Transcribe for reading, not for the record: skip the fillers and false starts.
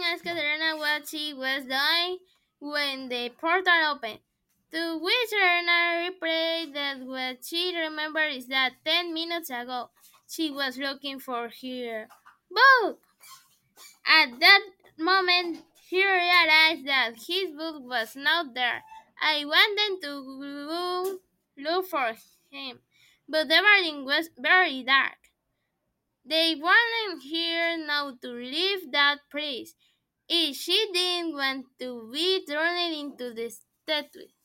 asked Serena what she was doing when the portal opened. To which Serena replied that what she remembered is that 10 minutes ago she was looking for her book. At that moment, he realized that his book was not there. I wanted to look for him, but everything was very dark. They wanted her now to leave that place. If she didn't want to be thrown into the statue.